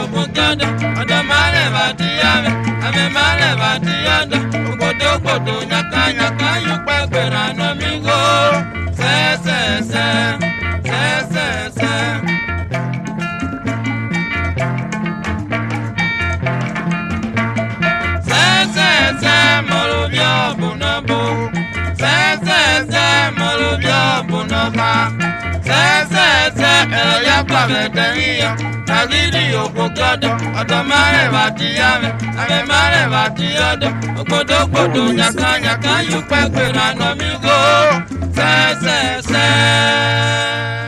mugada odo male batiyame ame male batiyada ogodo nyaka yukpe gbera no migo se molubia bunabo se molubia bunaba se ya kwameteria agidi ogodo odo male batiyame ame male batiyada ogodo nyaka yukpe gbera no migo se